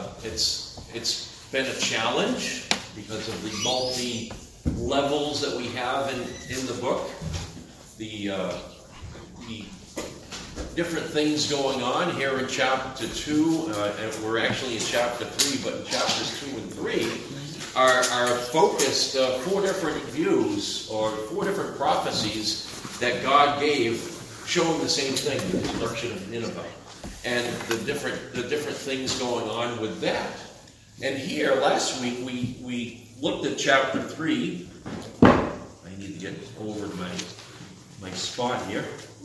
it's been a challenge because of the multi levels that we have in the book, the different things going on here in chapter 2, and we're actually in chapter 3, but in chapters 2 and 3 are focused 4 different views or 4 different prophecies that God gave, showing the same thing, the destruction of Nineveh, and the different things going on with that. And here, last week, we looked at chapter 3. I need to get over my spot here.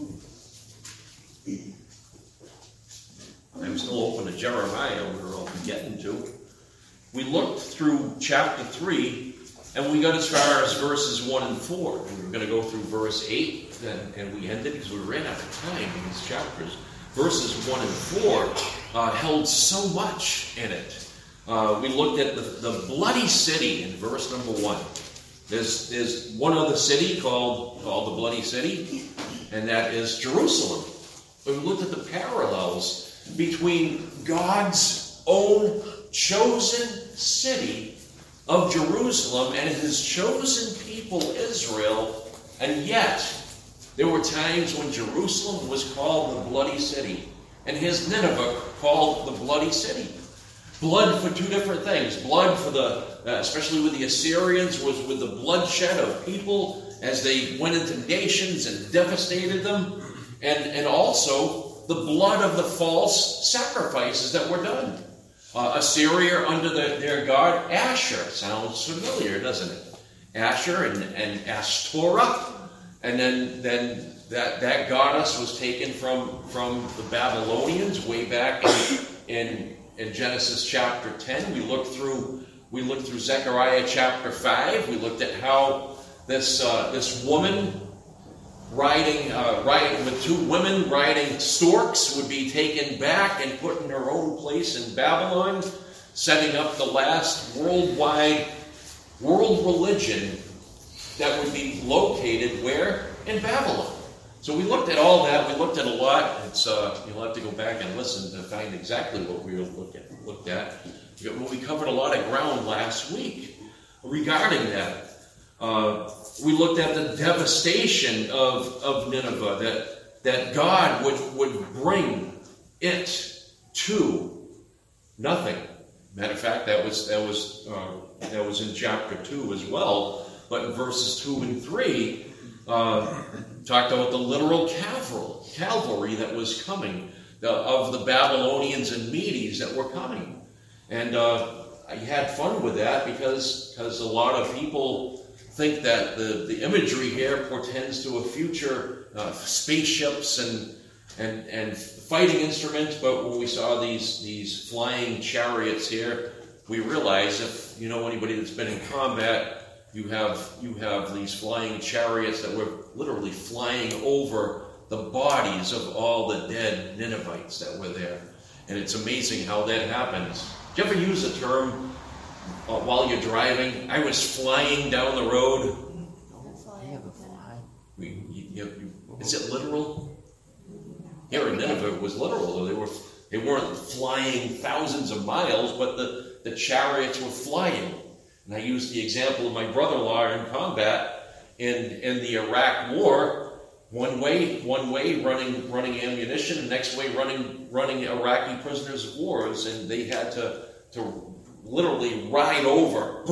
I'm still open to Jeremiah, where I'll be getting to. We looked through chapter 3, and we got as far as verses 1 and 4. And we were going to go through verse 8, and we ended because we ran out of time in these chapters. Verses 1 and 4 held so much in it. We looked at the bloody city in verse number 1. There's one other city called the bloody city, and that is Jerusalem. But we looked at the parallels between God's own chosen city of Jerusalem and his chosen people Israel, and yet there were times when Jerusalem was called the bloody city, and his Nineveh called the bloody city. Blood for 2 different things. Blood for especially with the Assyrians, was with the bloodshed of people as they went into nations and devastated them, and also the blood of the false sacrifices that were done. Assyria under their god Asher. Sounds familiar, doesn't it? Asher and Ashtoreth. And then that goddess was taken from the Babylonians way back in Genesis chapter 10. We looked through Zechariah chapter 5. We looked at how this woman riding with 2 women riding storks would be taken back and put in her own place in Babylon, setting up the last world religion that would be located where? In Babylon. So we looked at all that. We looked at a lot. You'll have to go back and listen to find exactly what we looked at. We covered a lot of ground last week regarding that. We looked at the devastation of Nineveh, that God would bring it to nothing. Matter of fact, that was in chapter 2 as well. But in verses 2 and 3, talked about the literal cavalry that was coming, of the Babylonians and Medes that were coming. And I had fun with that because a lot of people think that the imagery here portends to a future spaceships and fighting instruments. But when we saw these flying chariots here, we realized, if you know anybody that's been in combat, you have these flying chariots that were literally flying over the bodies of all the dead Ninevites that were there. And it's amazing how that happens. Do you ever use a term while you're driving? I was flying down the road. Is it literal? Here in Nineveh, it was literal. They weren't flying thousands of miles, but the chariots were flying. And I used the example of my brother-in-law in combat in the Iraq War. One way running ammunition, and next way running Iraqi prisoners of wars, and they had to literally ride over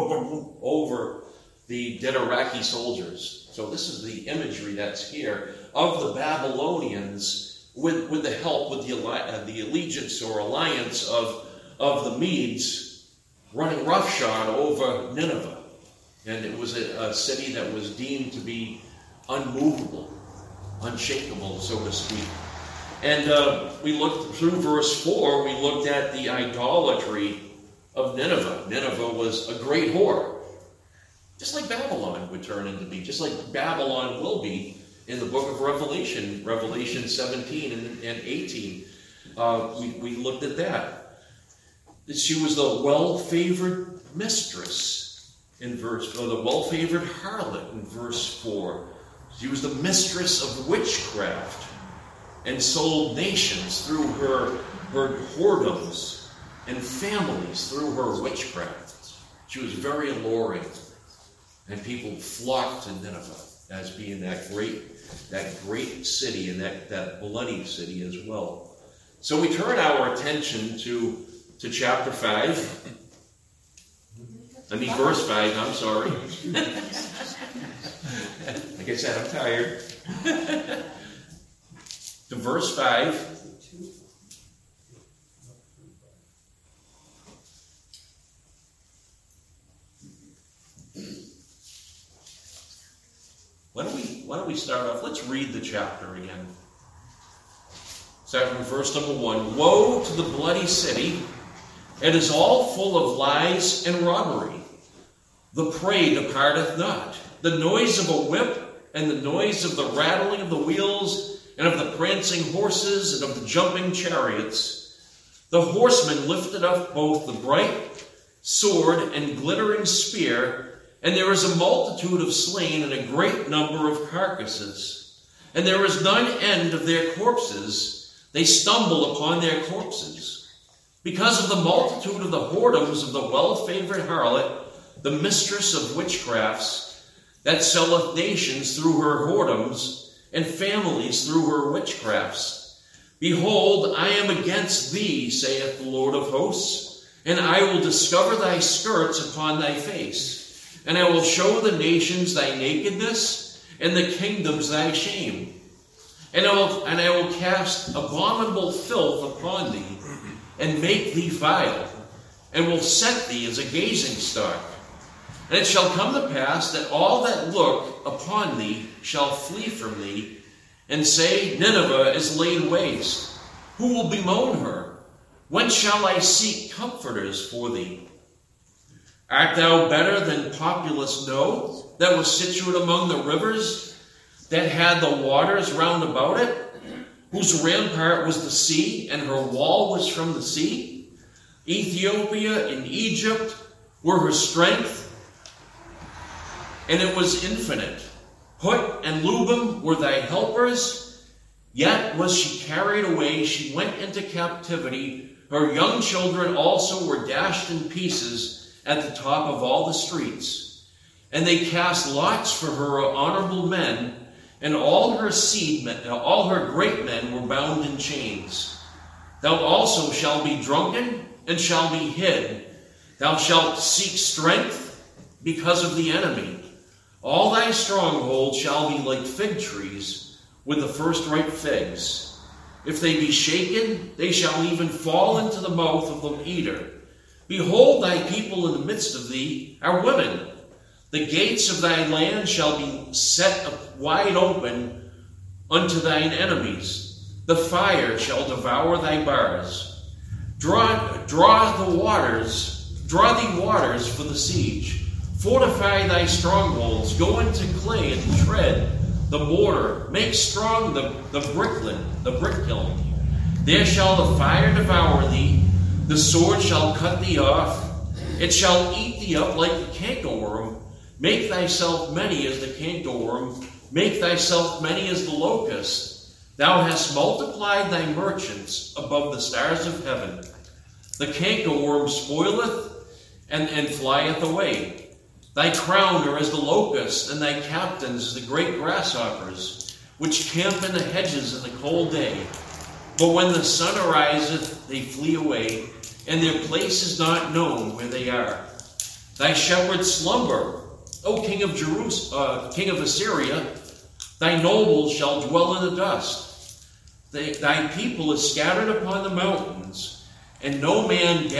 the dead Iraqi soldiers. So this is the imagery that's here of the Babylonians with the help, with the allegiance or alliance of the Medes, running roughshod over Nineveh. And it was a city that was deemed to be unmovable, unshakable, so to speak. And we looked through verse 4, we looked at the idolatry of Nineveh. Nineveh was a great whore. Just like Babylon would turn into be, just like Babylon will be in the book of Revelation, Revelation 17 and 18. We looked at that. She was the well-favored mistress in the well-favored harlot in verse 4. She was the mistress of witchcraft and sold nations through her whoredoms. and families through her witchcraft. She was very alluring, and people flocked to Nineveh as being that great city and that bloody city as well. So we turn our attention to chapter 5. Verse 5, I'm sorry. Like I said, I'm tired. To verse 5. Why don't we start off? Let's read the chapter again. Start from verse number 1. Woe to the bloody city! It is all full of lies and robbery. The prey departeth not. The noise of a whip, and the noise of the rattling of the wheels, and of the prancing horses, and of the jumping chariots. The horsemen lifted up both the bright sword and glittering spear, and there is a multitude of slain and a great number of carcasses. And there is none end of their corpses. They stumble upon their corpses. Because of the multitude of the whoredoms of the well-favored harlot, the mistress of witchcrafts, that selleth nations through her whoredoms, and families through her witchcrafts. Behold, I am against thee, saith the Lord of hosts, and I will discover thy skirts upon thy face. And I will show the nations thy nakedness, and the kingdoms thy shame. And I will cast abominable filth upon thee, and make thee vile, and will set thee as a gazing stock. And it shall come to pass that all that look upon thee shall flee from thee, and say, Nineveh is laid waste. Who will bemoan her? Whence shall I seek comforters for thee? Art thou better than populous No, that was situate among the rivers, that had the waters round about it, whose rampart was the sea, and her wall was from the sea? Ethiopia and Egypt were her strength, and it was infinite. Put and Lubim were thy helpers, yet was she carried away, she went into captivity. Her young children also were dashed in pieces at the top of all the streets. And they cast lots for her honorable men, and all her all her great men were bound in chains. Thou also shalt be drunken, and shalt be hid. Thou shalt seek strength because of the enemy. All thy strongholds shall be like fig trees with the first ripe figs. If they be shaken, they shall even fall into the mouth of the eater. Behold, thy people in the midst of thee are women. The gates of thy land shall be set wide open unto thine enemies. The fire shall devour thy bars. Draw thee waters for the siege. Fortify thy strongholds. Go into clay and tread the mortar. Make strong the brick kiln. There shall the fire devour thee. The sword shall cut thee off. It shall eat thee up like the cankerworm. Make thyself many as the cankerworm. Make thyself many as the locust. Thou hast multiplied thy merchants above the stars of heaven. The cankerworm spoileth and flieth away. Thy crown are as the locust, and thy captains as the great grasshoppers, which camp in the hedges in the cold day. But when the sun ariseth, they flee away, and their place is not known where they are. Thy shepherds slumber, O king of king of Assyria. Thy nobles shall dwell in the dust. Thy people is scattered upon the mountains, and no man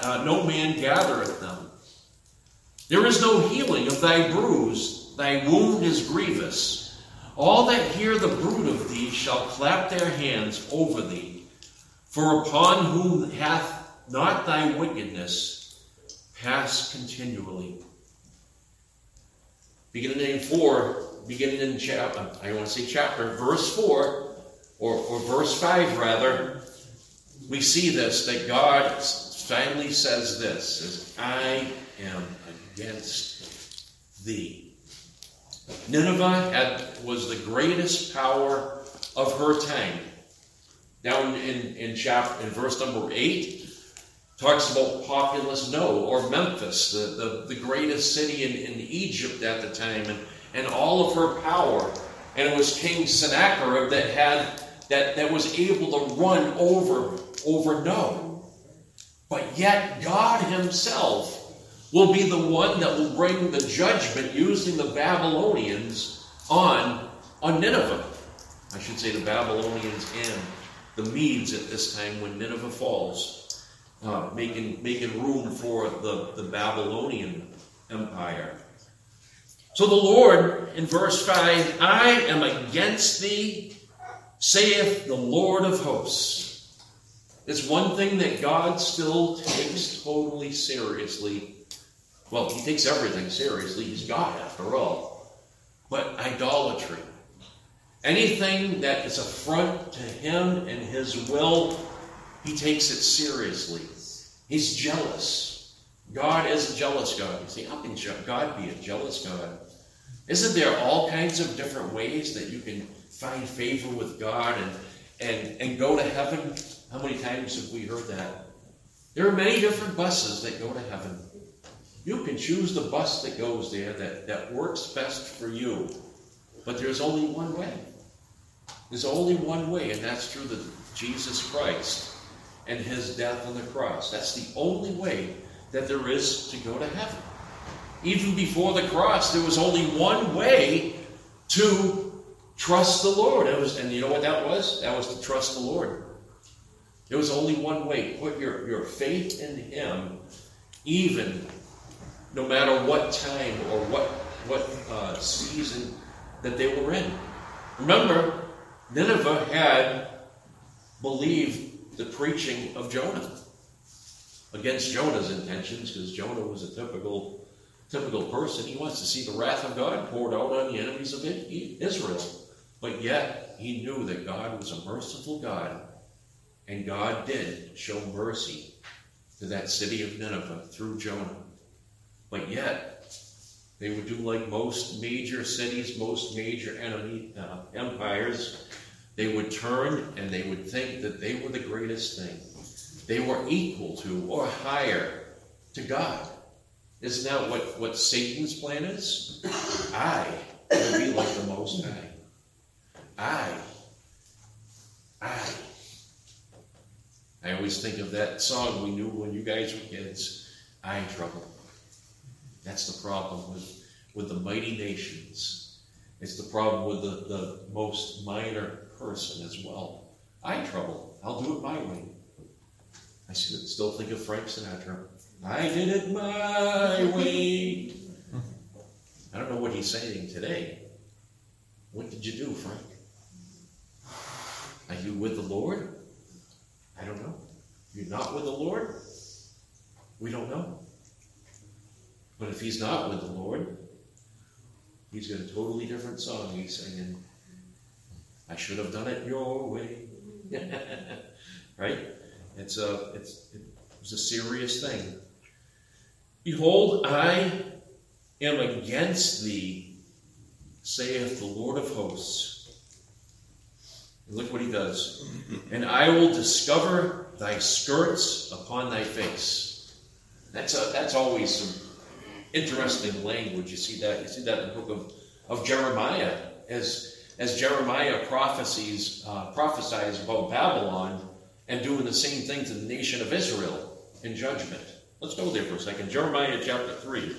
gathereth them. There is no healing of thy bruise. Thy wound is grievous. All that hear the bruit of thee shall clap their hands over thee. For upon whom hath not thy wickedness passed continually. Beginning in chapter, verse 4, or verse 5 rather, we see this, that God finally says this, says, I am against thee. Nineveh was the greatest power of her time. Down in verse number 8, Talks about populous No, or Memphis, the greatest city in Egypt at the time, and all of her power. And it was King Sennacherib that was able to run over No. But yet God himself will be the one that will bring the judgment using the Babylonians on Nineveh. I should say the Babylonians and the Medes at this time when Nineveh falls. Making room for the Babylonian Empire. So the Lord, in verse 5, I am against thee, saith the Lord of hosts. It's one thing that God still takes totally seriously. Well, he takes everything seriously. He's God, after all. But idolatry, anything that is affront to him and his will, he takes it seriously. He's jealous. God is a jealous God. You say, how can God be a jealous God? Isn't there all kinds of different ways that you can find favor with God and go to heaven? How many times have we heard that? There are many different buses that go to heaven. You can choose the bus that goes there that works best for you. But there's only one way. There's only one way, and that's through Jesus Christ and his death on the cross. That's the only way that there is to go to heaven. Even before the cross, there was only one way to trust the Lord. And you know what that was? That was to trust the Lord. There was only one way. Put your faith in him, even no matter what time or what season that they were in. Remember, Nineveh had believed the preaching of Jonah against Jonah's intentions, because Jonah was a typical person. He wants to see the wrath of God poured out on the enemies of Israel. But yet, he knew that God was a merciful God, and God did show mercy to that city of Nineveh through Jonah. But yet, they would do like most major cities, most major empires. They would turn and they would think that they were the greatest thing. They were equal to or higher to God. Isn't that what Satan's plan is? I will be like the Most High. I always think of that song we knew when you guys were kids, I Trouble. That's the problem with the mighty nations. It's the problem with the most minor person as well. I Trouble. I'll do it my way. I still think of Frank Sinatra. I did it my way. I don't know what he's saying today. What did you do, Frank? Are you with the Lord? I don't know. You're not with the Lord? We don't know. But if he's not with the Lord, he's got a totally different song he's singing. I should have done it your way. Right? It was a serious thing. Behold, I am against thee, saith the Lord of hosts. And look what he does. And I will discover thy skirts upon thy face. That's always some interesting language. You see that in the book of Jeremiah, as Jeremiah prophesies about Babylon and doing the same thing to the nation of Israel in judgment. Let's go there for a second. Jeremiah chapter 3.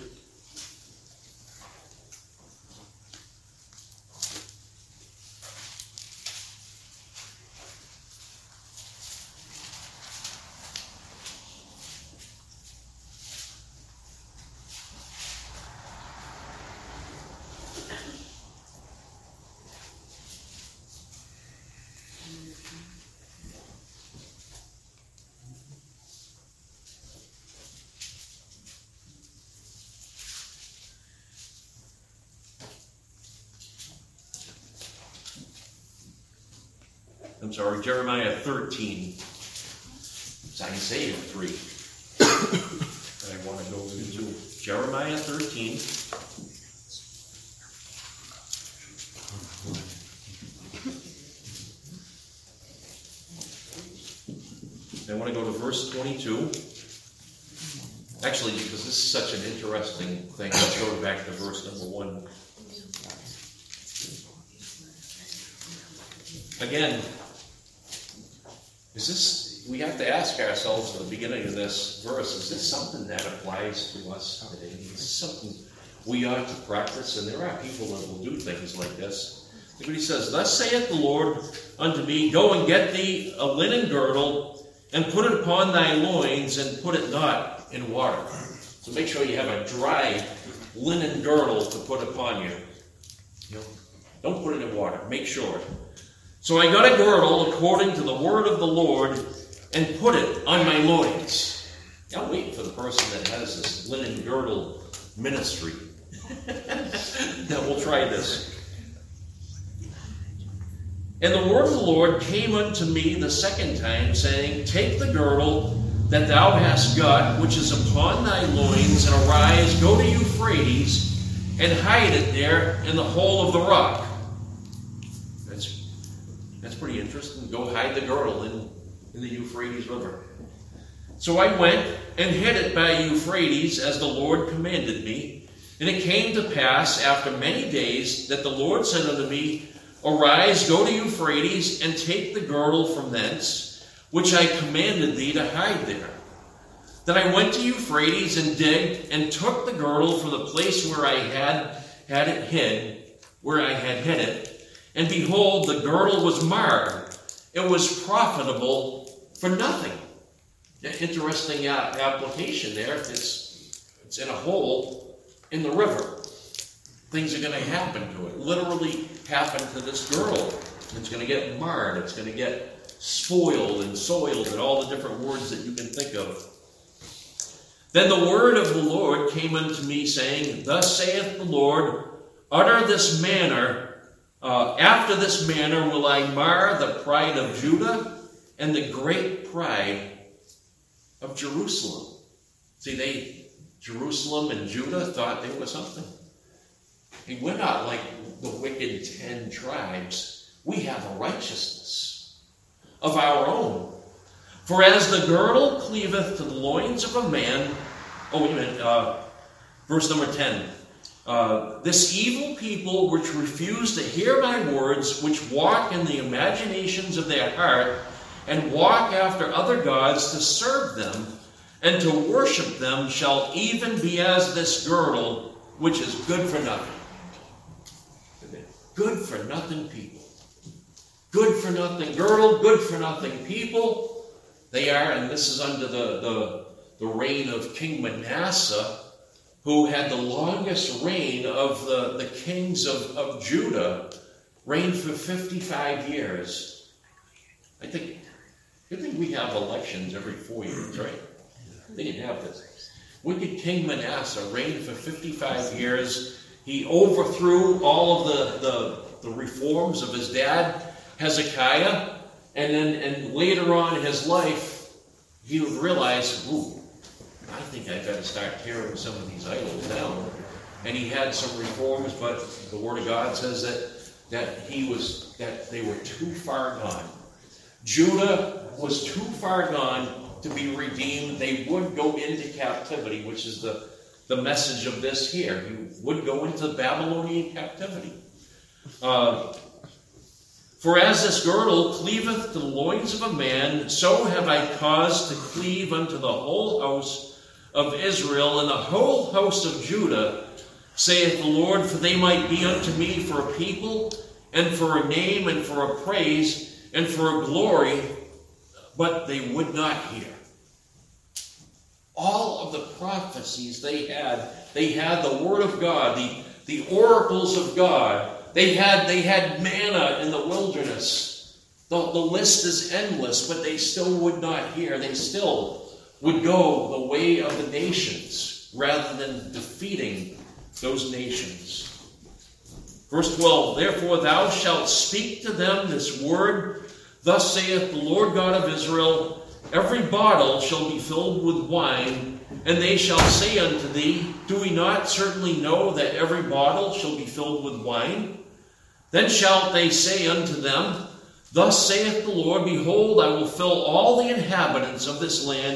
I'm sorry, Jeremiah 13. It's Isaiah 3. I want to go into Jeremiah 13. I want to go to verse 22. Actually, because this is such an interesting thing, let's go back to verse number 1. Again, we have to ask ourselves at the beginning of this verse, is this something that applies to us today? Is this something we ought to practice? And there are people that will do things like this. Look what he says, "Thus saith the Lord unto me, Go and get thee a linen girdle, and put it upon thy loins, and put it not in water." So make sure you have a dry linen girdle to put upon you. Don't put it in water. Make sure. "So I got a girdle according to the word of the Lord, and put it on my loins." I'm waiting for the person that has this linen girdle ministry. Now we'll try this. "And the word of the Lord came unto me the second time, saying, Take the girdle that thou hast got, which is upon thy loins, and arise, go to Euphrates, and hide it there in the hole of the rock." That's pretty interesting. Go hide the girdle in the Euphrates River. "So I went and hid it by Euphrates, as the Lord commanded me. And it came to pass after many days that the Lord said unto me, Arise, go to Euphrates, and take the girdle from thence, which I commanded thee to hide there. Then I went to Euphrates and digged, and took the girdle from the place where I had hid it. And behold, the girdle was marred. It was profitable for nothing." Interesting application there. It's in a hole in the river. Things are going to happen to it. Literally happen to this girdle. It's going to get marred. It's going to get spoiled and soiled, and all the different words that you can think of. "Then the word of the Lord came unto me, saying, Thus saith the Lord, After this manner will I mar the pride of Judah and the great pride of Jerusalem." See, Jerusalem and Judah thought they were something. Hey, we're not like the wicked 10 tribes. We have a righteousness of our own. "For as the girdle cleaveth to the loins of a man..." Verse number 10. "This evil people which refuse to hear my words, which walk in the imaginations of their heart, and walk after other gods to serve them, and to worship them, shall even be as this girdle, which is good for nothing." Good for nothing people. Good for nothing girdle, good for nothing people. They are, and this is under the reign of King Manasseh, who had the longest reign of the kings of Judah, reigned for 55 years. I think we have elections every 4 years, right? They didn't have this. Wicked King Manasseh reigned for 55 years. He overthrew all of the reforms of his dad, Hezekiah, and later on in his life, he would realize, I think I got to start tearing some of these idols down. And he had some reforms, but the Word of God says that they were too far gone. Judah was too far gone to be redeemed. They would go into captivity, which is the message of this here. You would go into Babylonian captivity. "For as this girdle cleaveth to the loins of a man, so have I caused to cleave unto the whole house of Israel and the whole house of Judah, saith the Lord, for they might be unto me for a people, and for a name, and for a praise, and for a glory, but they would not hear." All of the prophecies they had the Word of God, the oracles of God. They had manna in the wilderness. The list is endless, but they still would not hear. They still would go the way of the nations rather than defeating those nations. Verse 12, "Therefore thou shalt speak to them this word, Thus saith the Lord God of Israel, Every bottle shall be filled with wine, and they shall say unto thee, Do we not certainly know that every bottle shall be filled with wine? Then shalt they say unto them, Thus saith the Lord, Behold, I will fill all the inhabitants of this land,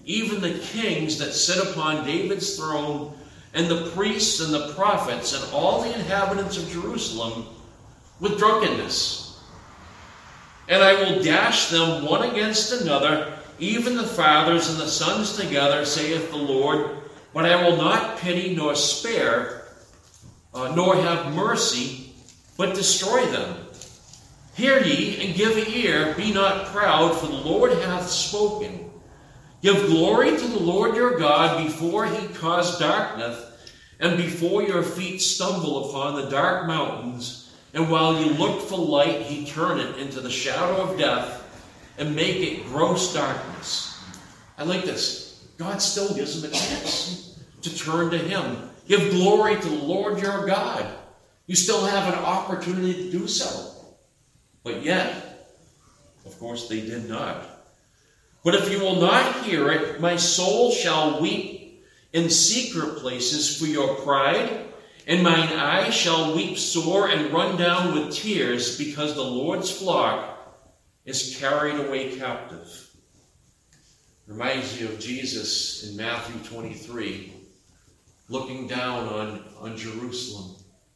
even the kings that sit upon David's throne, and the priests and the prophets, and all the inhabitants of Jerusalem, with drunkenness. And I will dash them one against another, even the fathers and the sons together, saith the Lord. But I will not pity nor spare, nor have mercy, but destroy them. Hear ye, and give ear, be not proud, for the Lord hath spoken. Give glory to the Lord your God before he cause darkness, and before your feet stumble upon the dark mountains. And while you look for light, he turn it into the shadow of death, and make it gross darkness. I like this. God still gives them a chance to turn to him. Give glory to the Lord your God. You still have an opportunity to do so. But yet, of course, they did not. But if you will not hear it, my soul shall weep in secret places for your pride, and mine eyes shall weep sore and run down with tears, because the Lord's flock is carried away captive. Reminds you of Jesus in Matthew 23, looking down on Jerusalem.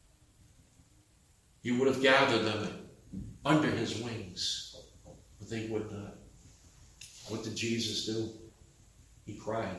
He would have gathered them under his wings, but they would not. What did Jesus do? He cried.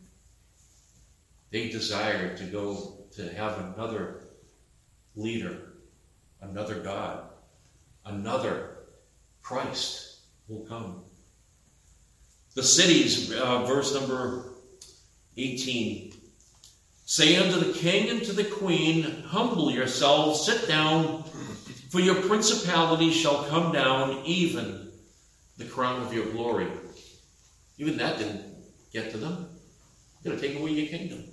They desired to go to have another leader, another God, another Christ will come. The cities, verse number 18. Say unto the king and to the queen, humble yourselves, sit down, for your principality shall come down, even the crown of your glory. Even that didn't get to them. They're going to take away your kingdom.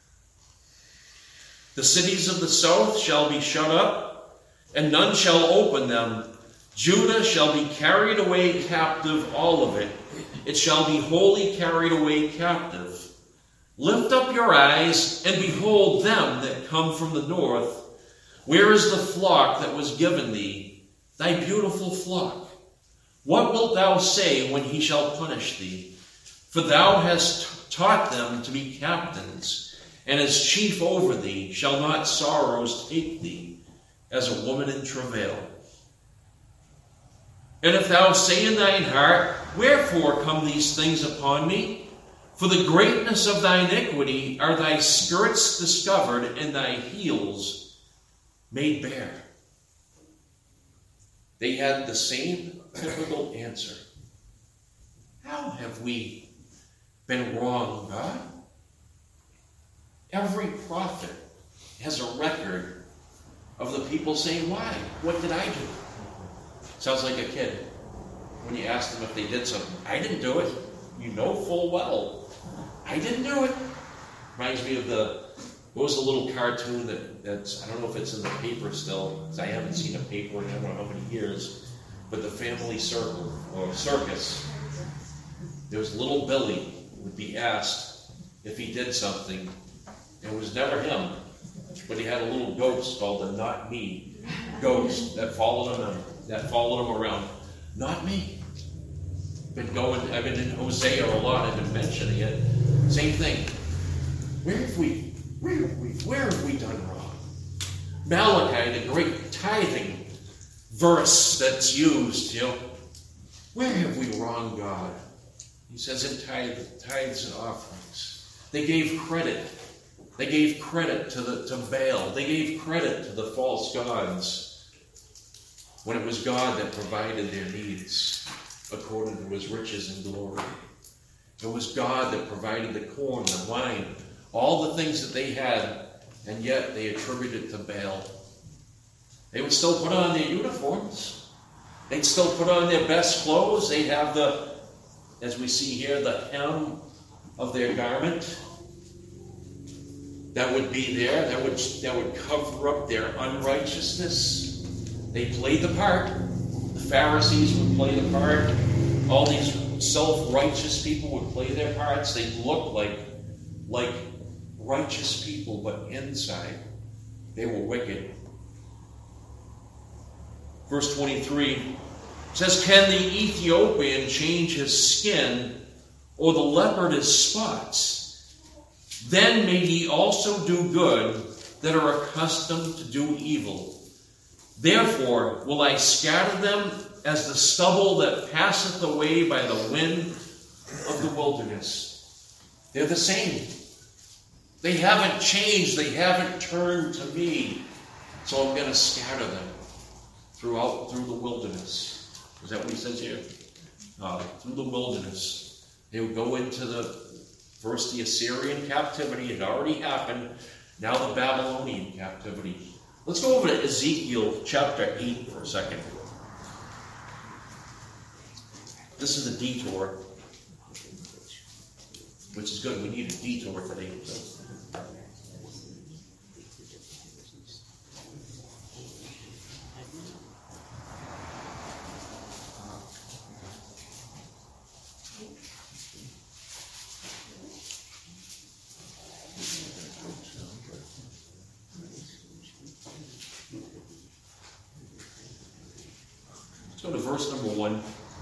The cities of the south shall be shut up, and none shall open them. Judah shall be carried away captive, all of it. It shall be wholly carried away captive. Lift up your eyes, and behold them that come from the north. Where is the flock that was given thee, thy beautiful flock? What wilt thou say when he shall punish thee? For thou hast taught them to be captains, and as chief over thee shall not sorrows take thee, as a woman in travail. And if thou say in thine heart, wherefore come these things upon me? For the greatness of thy iniquity are thy skirts discovered, and thy heels made bare. They had the same typical answer. How have we been wrong, God? Every prophet has a record of the people saying, why? What did I do? Sounds like a kid. When you ask them if they did something, I didn't do it. You know full well, I didn't do it. Reminds me of what was the little cartoon that's, I don't know if it's in the paper still, because I haven't seen a paper in I don't know how many years, but the Family Circle, or Circus. There was little Billy would be asked if he did something. It was never him, but he had a little ghost called the Not Me ghost that followed him around. Not me. I've been in Hosea a lot. I've been mentioning it. Same thing. Where have we done wrong? Malachi, the great tithing verse that's used, where have we wronged God? He says in tithes and offerings. They gave credit. They gave credit to Baal. They gave credit to the false gods when it was God that provided their needs according to his riches and glory. It was God that provided the corn, the wine, all the things that they had, and yet they attributed it to Baal. They would still put on their uniforms. They'd still put on their best clothes. They'd have as we see here, the hem of their garment that would be there, that would cover up their unrighteousness. They played the part. The Pharisees would play the part. All these self-righteous people would play their parts. They looked like righteous people, but inside they were wicked. Verse 23 says, can the Ethiopian change his skin or the leopard his spots. Then may ye also do good that are accustomed to do evil. Therefore will I scatter them as the stubble that passeth away by the wind of the wilderness. They're the same. They haven't changed. They haven't turned to me. So I'm going to scatter them through the wilderness. Is that what he says here? Through the wilderness. They would go into first the Assyrian captivity. It had already happened. Now the Babylonian captivity. Let's go over to Ezekiel chapter 8 for a second. This is a detour, which is good. We need a detour today. Let's go to verse number 1.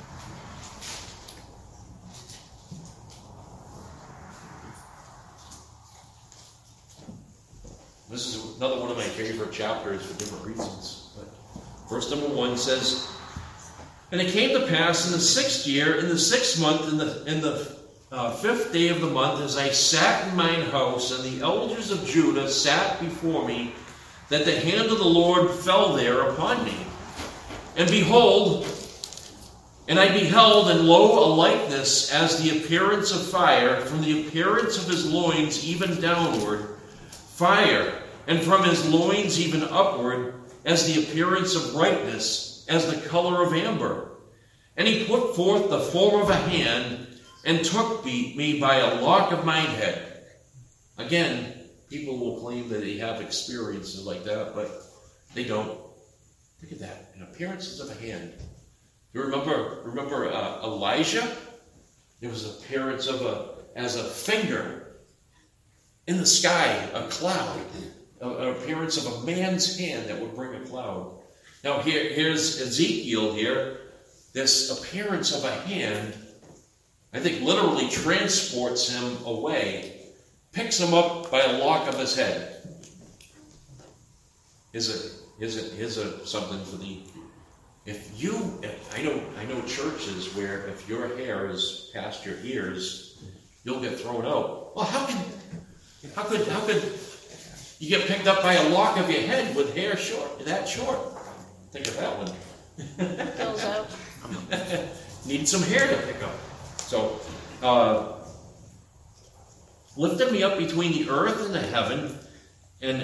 This is another one of my favorite chapters for different reasons. But verse number 1 says, And it came to pass in the 6th year, in the 6th month, in the 5th day of the month, as I sat in mine house, and the elders of Judah sat before me, that the hand of the Lord fell there upon me. And behold, and I beheld, and lo, a likeness as the appearance of fire, from the appearance of his loins even downward, fire, and from his loins even upward, as the appearance of brightness, as the color of amber. And he put forth the form of a hand, and took me by a lock of mine head. Again, people will claim that they have experiences like that, but they don't. Look at that, an appearances of a hand. You remember Elijah? There was an appearance as a finger in the sky, a cloud, an appearance of a man's hand that would bring a cloud. Now here's Ezekiel here. This appearance of a hand, I think, literally transports him away, picks him up by a lock of his head. Here's something for the. I know churches where if your hair is past your ears, you'll get thrown out. Well, how could you get picked up by a lock of your head with hair that short? Think of that one. Goes out. Need some hair to pick up. So, lifted me up between the earth and the heaven, and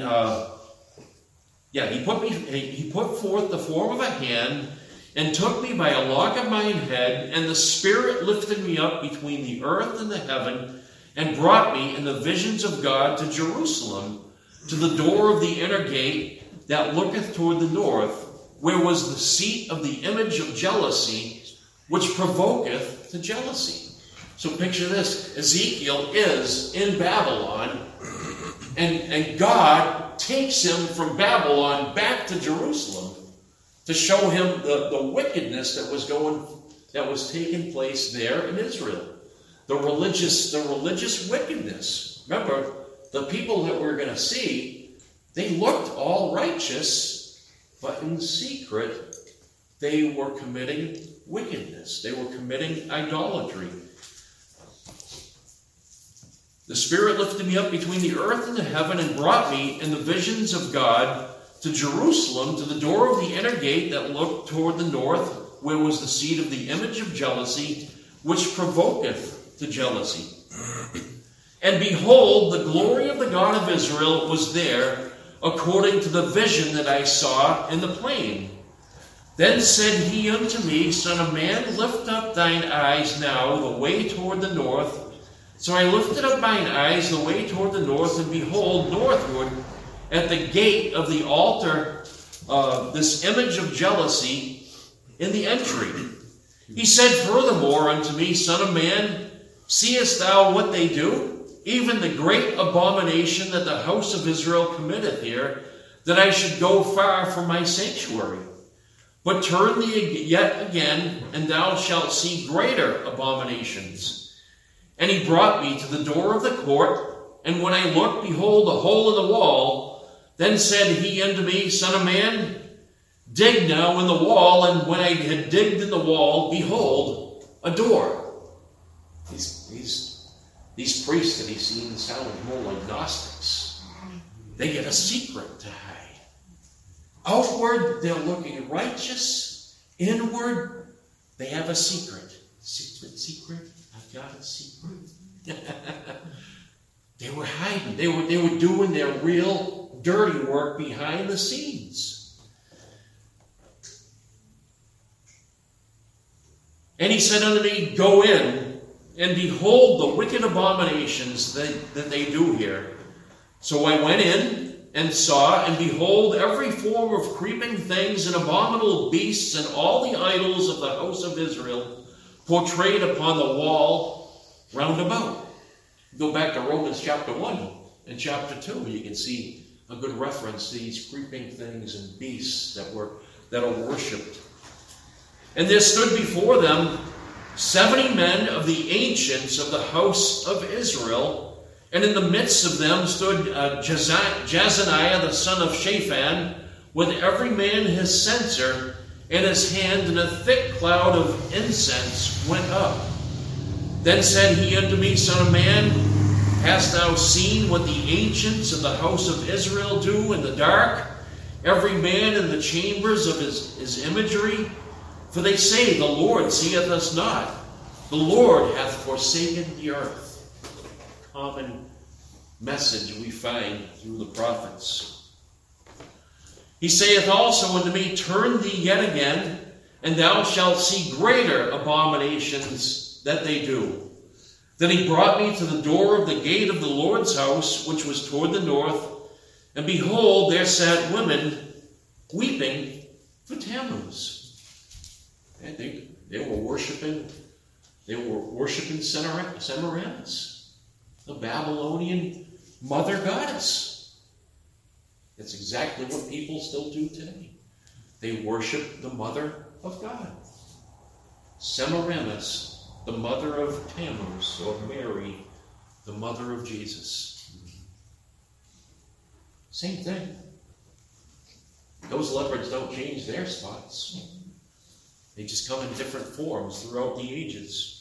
he put forth the form of a hand, and took me by a lock of mine head, and the Spirit lifted me up between the earth and the heaven, and brought me in the visions of God to Jerusalem, to the door of the inner gate that looketh toward the north, where was the seat of the image of jealousy, which provoketh to jealousy. So picture this, Ezekiel is in Babylon, and God takes him from Babylon back to Jerusalem to show him the wickedness that was taking place there in Israel. The religious wickedness. Remember, the people that we're going to see, they looked all righteous, but in secret, they were committing wickedness. They were committing idolatry. The Spirit lifted me up between the earth and the heaven, and brought me in the visions of God to Jerusalem, to the door of the inner gate that looked toward the north, where was the seat of the image of jealousy, which provoketh to jealousy. And behold, the glory of the God of Israel was there, according to the vision that I saw in the plain. Then said he unto me, Son of man, lift up thine eyes now the way toward the north. So I lifted up mine eyes the way toward the north, and behold, northward, at the gate of the altar, this image of jealousy in the entry. He said furthermore unto me, Son of man, seest thou what they do? Even the great abomination that the house of Israel committeth here, that I should go far from my sanctuary. But turn thee yet again, and thou shalt see greater abominations. And he brought me to the door of the court, and when I looked, behold, a hole in the wall. Then said he unto me, Son of man, dig now in the wall. And when I had digged in the wall, behold, a door. These priests that he's seen sound more like Gnostics. They get a secret to hide. Outward, they're looking righteous. Inward, they have a secret. Secret. I've got a secret. They were hiding. They were doing their real dirty work behind the scenes. And he said unto me, Go in, and behold the wicked abominations that they do here. So I went in and saw, and behold, every form of creeping things and abominable beasts and all the idols of the house of Israel portrayed upon the wall round about. Go back to Romans chapter 1 and chapter 2. You can see a good reference to these creeping things and beasts that are worshipped. And there stood before them 70 men of the ancients of the house of Israel, and in the midst of them stood Jezaniah the son of Shaphan, with every man his censer in his hand, and a thick cloud of incense went up. Then said he unto me, Son of man, hast thou seen what the ancients of the house of Israel do in the dark, every man in the chambers of his imagery? For they say, The Lord seeth us not. The Lord hath forsaken the earth. Common message we find through the prophets. He saith also unto me, Turn thee yet again, and thou shalt see greater abominations that they do. Then he brought me to the door of the gate of the Lord's house, which was toward the north, and behold, there sat women weeping for Tammuz. And they were worshiping Semiramis, the Babylonian mother goddess. That's exactly what people still do today. They worship the mother of God. Semiramis, the mother of Tammuz, or Mary, the mother of Jesus. Same thing. Those leopards don't change their spots. They just come in different forms throughout the ages.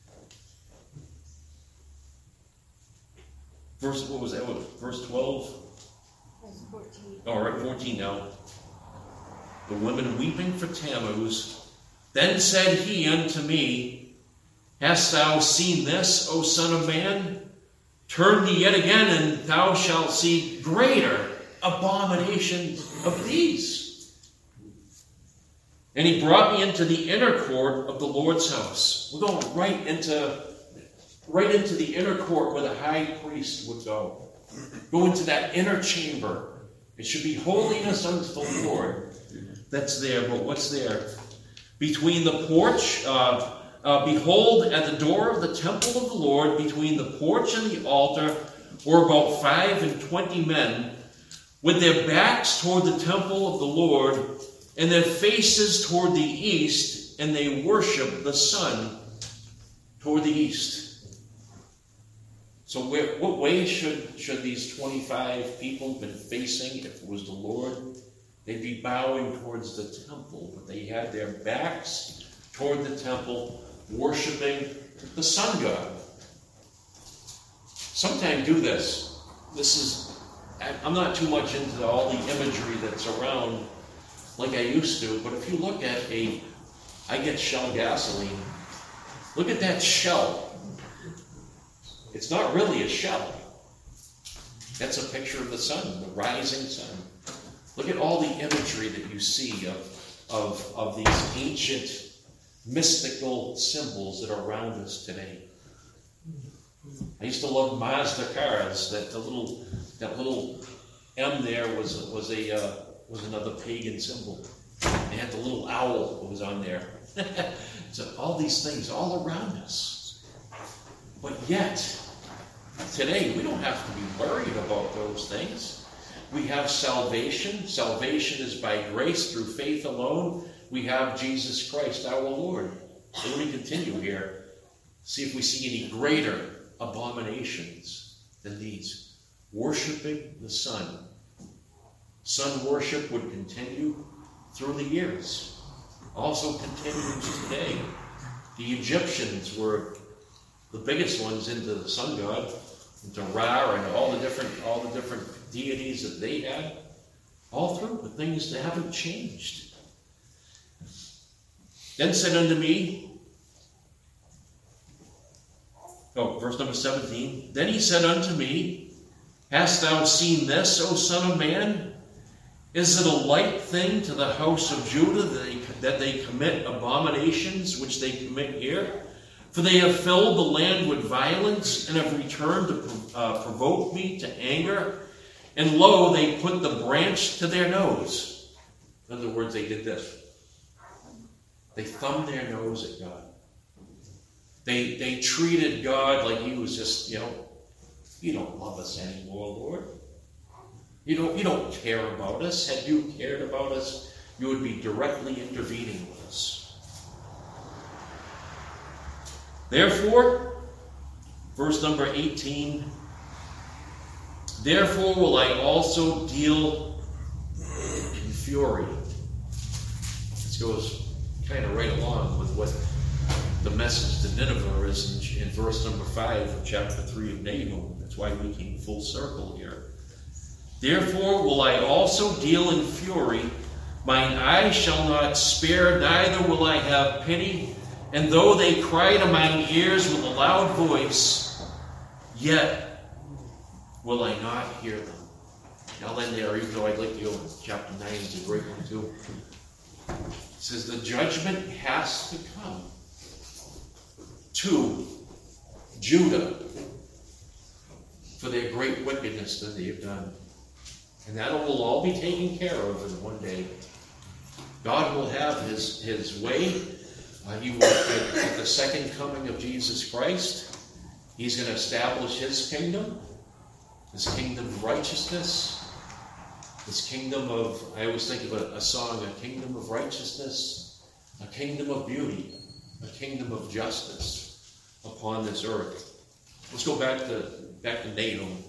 What was that? Verse 12? Verse 14. All right, 14 now. The women weeping for Tammuz. Then said he unto me, Hast thou seen this, O son of man? Turn thee yet again, and thou shalt see greater abominations of these. And he brought me into the inner court of the Lord's house. We're going right into the inner court where the high priest would go. Go into that inner chamber. It should be holiness unto the Lord that's there. But what's there? Between the porch, behold, at the door of the temple of the Lord, between the porch and the altar, were about 25 men, with their backs toward the temple of the Lord, and their faces toward the east, and they worship the sun toward the east. So what way should these 25 people have been facing if it was the Lord? They'd be bowing towards the temple, but they had their backs toward the temple, worshiping the sun god. Sometimes do this. I'm not too much into all the imagery that's around like I used to, but if you look at I get Shell gasoline. Look at that shell. It's not really a shell. That's a picture of the sun, the rising sun. Look at all the imagery that you see of these ancient mystical symbols that are around us today. I used to love Mazda cars. That little M there was another pagan symbol. They had the little owl that was on there. So all these things all around us. But yet, today we don't have to be worried about those things. We have salvation. Salvation is by grace through faith alone. We have Jesus Christ our Lord. So let me continue here. See if we see any greater abominations than these: worshiping the sun. Sun worship would continue through the years, also continues today. The Egyptians were the biggest ones into the sun god, into Ra, and all the different deities that they had, all through the things that haven't changed. Then said unto me, verse number 17, then he said unto me, hast thou seen this, O son of man? Is it a light thing to the house of Judah that they commit abominations which they commit here? For they have filled the land with violence, and have returned to provoke me to anger. And lo, they put the branch to their nose. In other words, they did this. They thumbed their nose at God. They treated God like he was just, you don't love us anymore, Lord. You don't care about us. Had you cared about us, you would be directly intervening with us. Therefore, verse number 18, therefore will I also deal in fury. This goes kind of right along with what the message to Nineveh is in verse number 5 of chapter 3 of Nahum. That's why we came full circle here. Therefore will I also deal in fury. Mine eye shall not spare, neither will I have pity. And though they cry to mine ears with a loud voice, yet will I not hear them. I'll end there, even though I'd like to go to chapter 9. It's a great one too. It says the judgment has to come to Judah for their great wickedness that they have done. And that will all be taken care of in one day. God will have his way. He will, at the second coming of Jesus Christ, he's going to establish his kingdom of righteousness, this kingdom of, I always think of a song, a kingdom of righteousness, a kingdom of beauty, a kingdom of justice upon this earth. Let's go back to Nahum.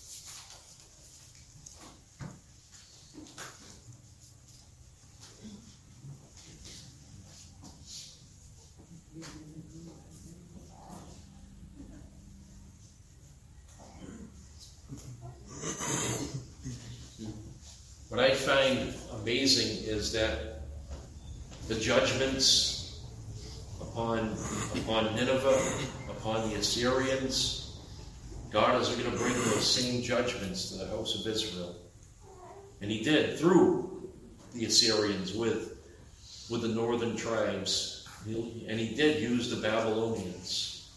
What I find amazing is that the judgments upon Nineveh, upon the Assyrians, God is going to bring those same judgments to the house of Israel. And he did through the Assyrians with the northern tribes. And he did use the Babylonians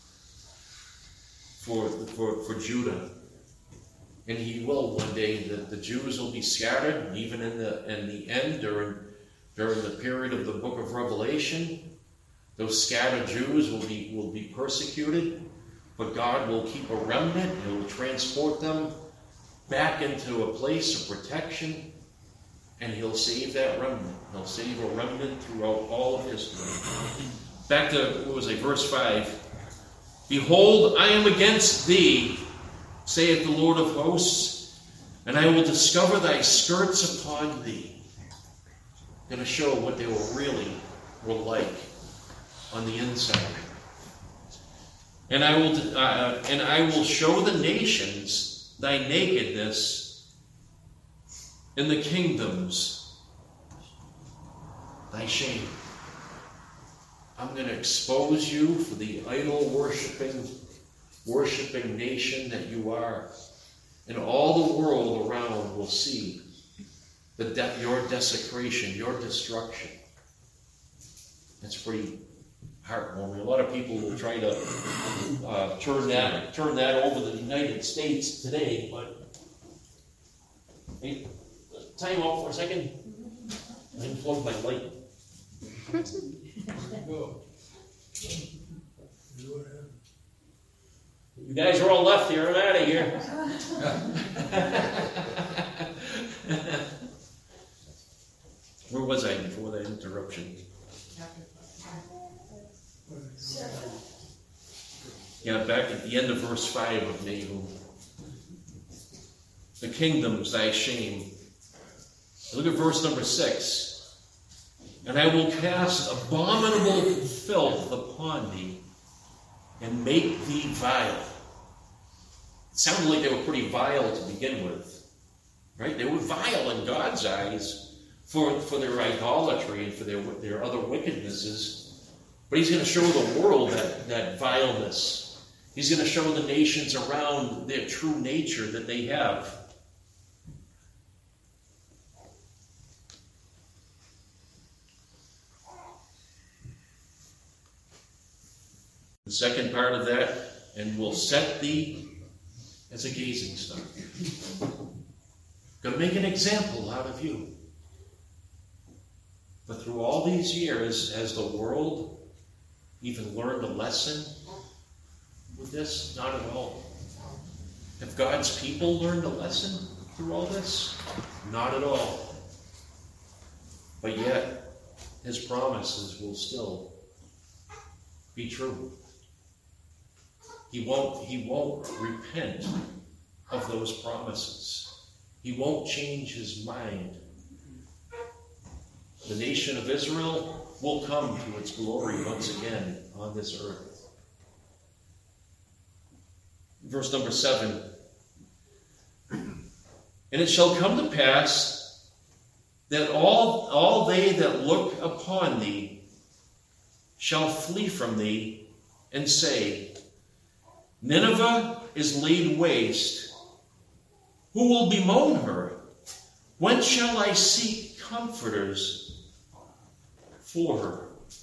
for Judah. And he will one day. The Jews will be scattered, even in the end, during the period of the book of Revelation. Those scattered Jews will be persecuted, but God will keep a remnant. He'll transport them back into a place of protection, and he'll save that remnant. He'll save a remnant throughout all of history. Back to, verse 5. Behold, I am against thee, saith the Lord of hosts, and I will discover thy skirts upon thee. I'm going to show what they were like on the inside. And I will show the nations thy nakedness, and the kingdoms thy shame. I'm going to expose you for the idol worshiping nation that you are. And all the world around will see your desecration, your destruction. That's pretty heartwarming. A lot of people will try to turn that over the United States today, but hey, time out for a second. I unplugged my light. You guys are all left here. I'm out of here. Where was I before that interruption? Yeah, back at the end of verse 5 of Nahum. The kingdom's thy shame. Look at verse number 6. And I will cast abominable filth upon thee, and make thee vile. It sounded like they were pretty vile to begin with. Right? They were vile in God's eyes for their idolatry and for their other wickednesses. But he's going to show the world that vileness. He's going to show the nations around their true nature that they have. The second part of that, and will set thee as a gazing star. Going to make an example out of you. But through all these years, has the world even learned a lesson with this? Not at all. Have God's people learned a lesson through all this? Not at all. But yet, his promises will still be true. He won't repent of those promises. He won't change his mind. The nation of Israel will come to its glory once again on this earth. Verse number 7. And it shall come to pass that all they that look upon thee shall flee from thee and say, Nineveh is laid waste. Who will bemoan her? When shall I seek comforters for her?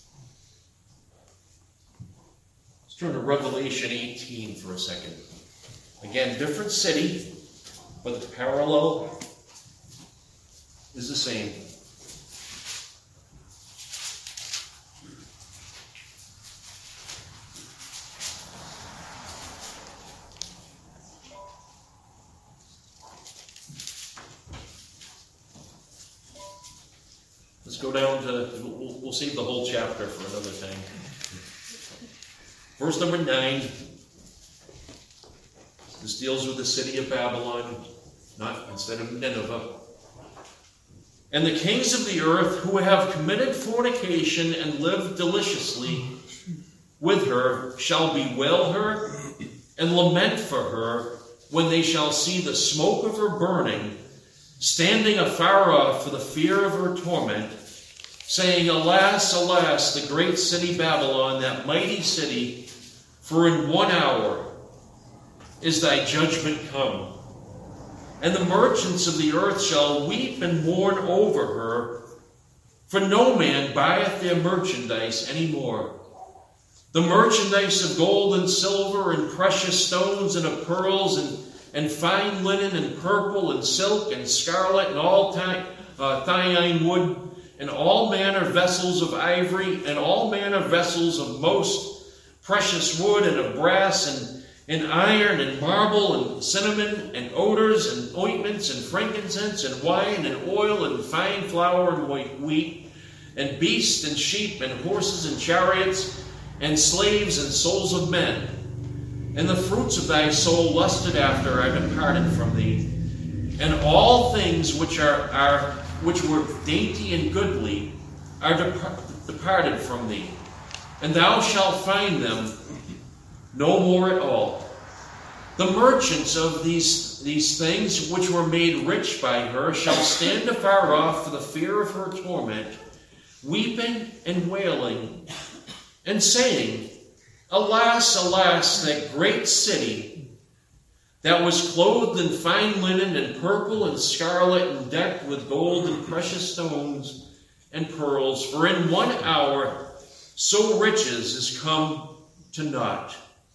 Let's turn to Revelation 18 for a second. Again, different city, but the parallel is the same. Let's go down to, we'll save the whole chapter for another time. Verse number 9. This deals with the city of Babylon, instead of Nineveh. And the kings of the earth who have committed fornication and lived deliciously with her shall bewail her and lament for her when they shall see the smoke of her burning, standing afar off for the fear of her torment, saying, Alas, alas, the great city Babylon, that mighty city, for in 1 hour is thy judgment come. And the merchants of the earth shall weep and mourn over her, for no man buyeth their merchandise any more. The merchandise of gold and silver and precious stones and of pearls and fine linen and purple and silk and scarlet and all thyine wood and all manner vessels of ivory and all manner vessels of most precious wood and of brass and iron and marble and cinnamon and odors and ointments and frankincense and wine and oil and fine flour and white wheat and beasts and sheep and horses and chariots and slaves and souls of men. And the fruits of thy soul lusted after are departed from thee. And all things which were dainty and goodly are departed from thee. And thou shalt find them no more at all. The merchants of these things which were made rich by her shall stand afar off for the fear of her torment, weeping and wailing, and saying, Alas, alas, that great city that was clothed in fine linen and purple and scarlet and decked with gold and precious stones and pearls, for in 1 hour so riches is come to naught.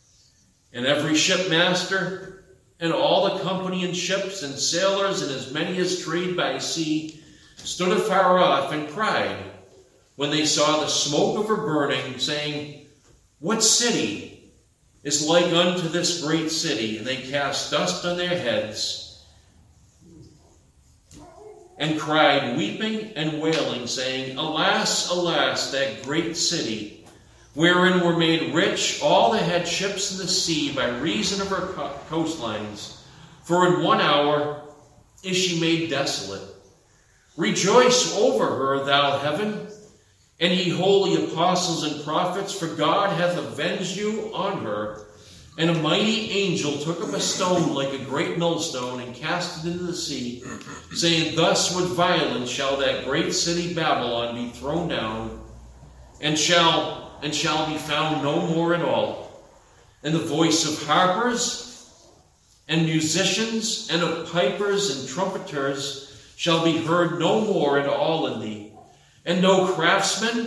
And every shipmaster and all the company in ships and sailors and as many as trade by sea stood afar off and cried when they saw the smoke of her burning, saying, What city is like unto this great city? And they cast dust on their heads and cried, weeping and wailing, saying, Alas, alas, that great city, wherein were made rich all the headships in the sea by reason of her coastlines. For in 1 hour is she made desolate. Rejoice over her, thou heaven, and ye holy apostles and prophets, for God hath avenged you on her. And a mighty angel took up a stone like a great millstone, and cast it into the sea, saying, Thus with violence shall that great city Babylon be thrown down, and shall be found no more at all. And the voice of harpers and musicians, and of pipers and trumpeters shall be heard no more at all in thee. And no craftsman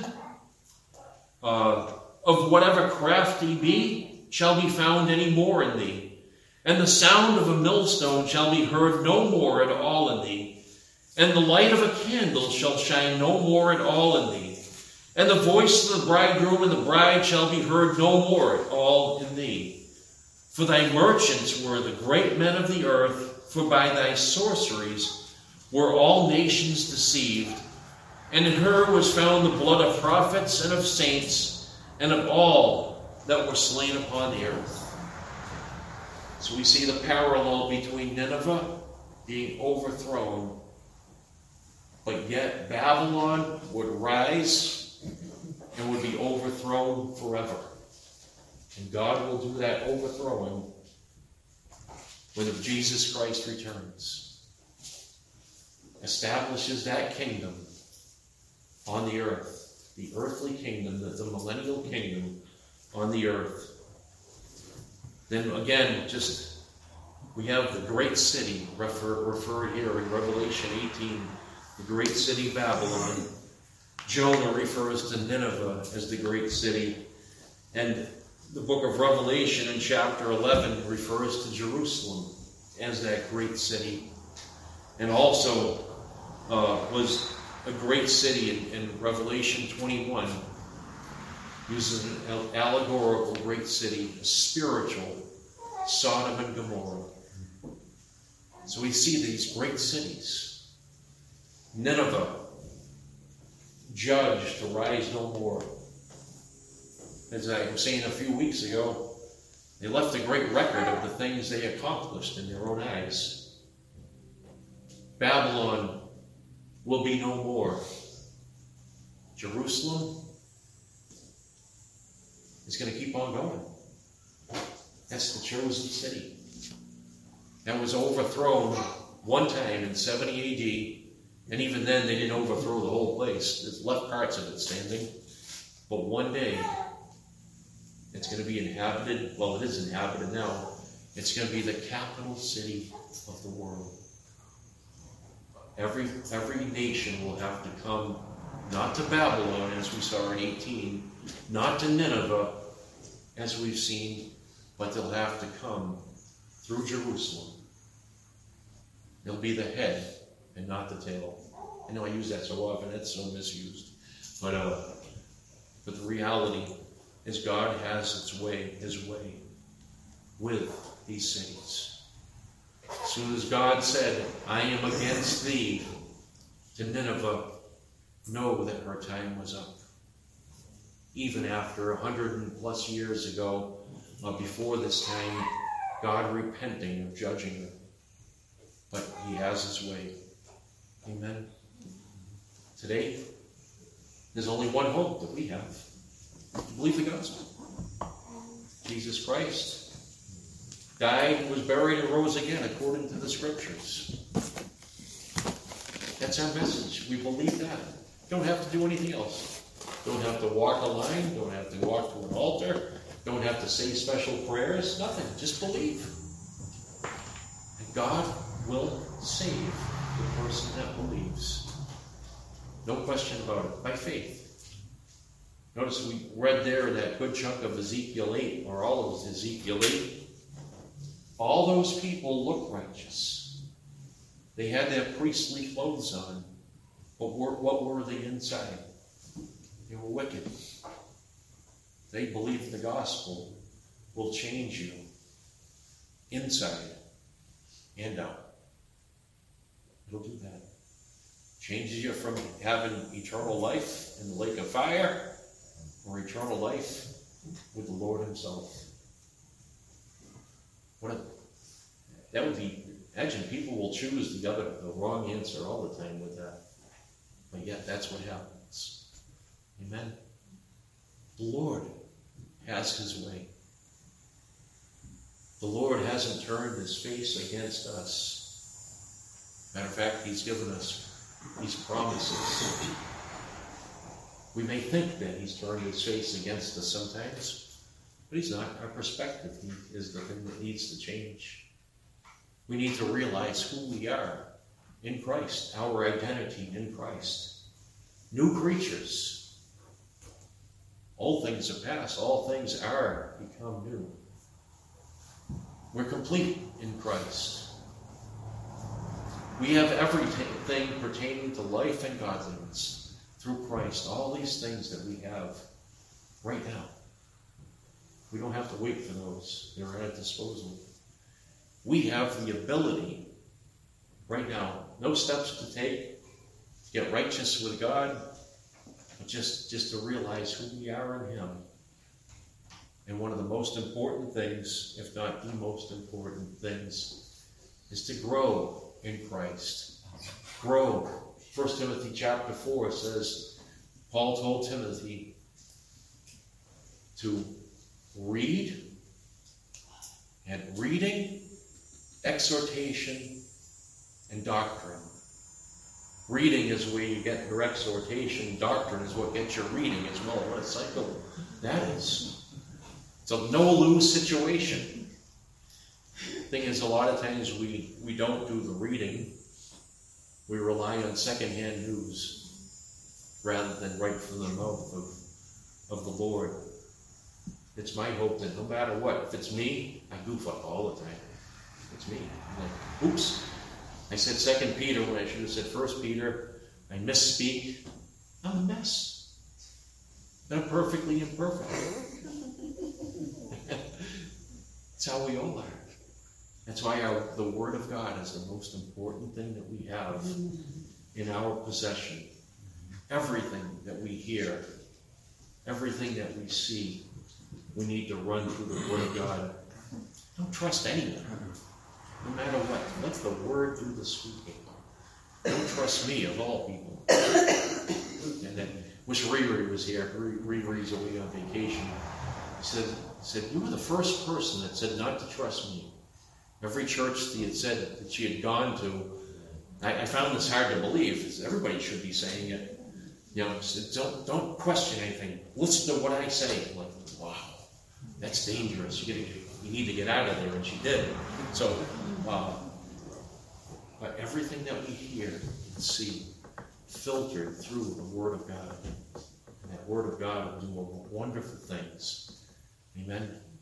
of whatever craft he be shall be found any more in thee. And the sound of a millstone shall be heard no more at all in thee. And the light of a candle shall shine no more at all in thee. And the voice of the bridegroom and the bride shall be heard no more at all in thee. For thy merchants were the great men of the earth, for by thy sorceries were all nations deceived. And in her was found the blood of prophets and of saints, and of all that were slain upon the earth. So we see the parallel between Nineveh being overthrown, but yet Babylon would rise and would be overthrown forever. And God will do that overthrowing when Jesus Christ returns, establishes that kingdom on the earth, the earthly kingdom, the millennial kingdom on the earth. Then again, we have the great city referred here in Revelation 18, the great city Babylon. Jonah refers to Nineveh as the great city. And the book of Revelation in chapter 11 refers to Jerusalem as that great city. And also was a great city in Revelation 21. Uses an allegorical great city, a spiritual Sodom and Gomorrah. So we see these great cities. Nineveh, judged to rise no more. As I was saying a few weeks ago, they left a great record of the things they accomplished in their own eyes. Babylon will be no more. Jerusalem is going to keep on going. That's the chosen city. That was overthrown one time in 70 AD, and even then they didn't overthrow the whole place. There's left parts of it standing. But one day, it's going to be inhabited. Well, it is inhabited now. It's going to be the capital city of the world. Every nation will have to come, not to Babylon, as we saw in 18, not to Nineveh, as we've seen, but they'll have to come through Jerusalem. They'll be the head and not the tail. I know I use that so often, it's so misused. But the reality is God has his way with these cities. As soon as God said, I am against thee, to Nineveh, know that her time was up. Even after 100+ years ago, before this time, God repenting of judging her. But he has his way. Amen. Today, there's only one hope that we have. Believe the gospel. Jesus Christ died, was buried, and rose again according to the scriptures. That's our message. We believe that. Don't have to do anything else. Don't have to walk a line. Don't have to walk to an altar. Don't have to say special prayers. Nothing. Just believe. And God will save the person that believes. No question about it. By faith. Notice we read there that good chunk of Ezekiel 8, or all of Ezekiel 8. All those people look righteous. They had their priestly clothes on. But what were they inside? They were wicked. They believe the gospel will change you inside and out. It'll do that. Changes you from having eternal life in the lake of fire, or eternal life with the Lord himself. That would be, imagine people will choose the wrong answer all the time with that. But yet that's what happens. Amen. The Lord has his way. The Lord hasn't turned his face against us. Matter of fact, he's given us these promises. We may think that he's turned his face against us sometimes, but he's not. Our perspective is the thing that needs to change. We need to realize who we are in Christ, our identity in Christ. New creatures. All things are past. All things are become new. We're complete in Christ. We have everything pertaining to life and godliness through Christ. All these things that we have right now. We don't have to wait for those. They're at our disposal. We have the ability right now, no steps to take to get righteous with God, but just to realize who we are in him. And one of the most important things, if not the most important things, is to grow in Christ. Grow. 1 Timothy chapter 4 says, Paul told Timothy to read, and reading, exhortation, and doctrine. Reading is where you get your exhortation. Doctrine is what gets your reading as well. What a cycle that is. It's a no-lose situation. Thing is, a lot of times we don't do the reading. We rely on secondhand news rather than right from the mouth of the Lord. It's my hope that no matter what, if it's me, I goof up all the time. It's me. I'm like, oops. I said 2 Peter when I should have said 1 Peter. I misspeak. I'm a mess. And I'm perfectly imperfect. That's how we all are. That's why the Word of God is the most important thing that we have in our possession. Everything that we hear, everything that we see, we need to run through the Word of God. Don't trust anyone, no matter what. Let the Word do the speaking. Don't trust me, of all people. And then, wish Riri was here. Riri's away on vacation. He said, you were the first person that said not to trust me. Every church she had said that she had gone to, I found this hard to believe, because everybody should be saying it. You know, said, don't question anything. Listen to what I say. I'm like, wow, that's dangerous. You need to get out of there, and she did. So, but everything that we hear and see filtered through the Word of God. And that Word of God will do wonderful things. Amen.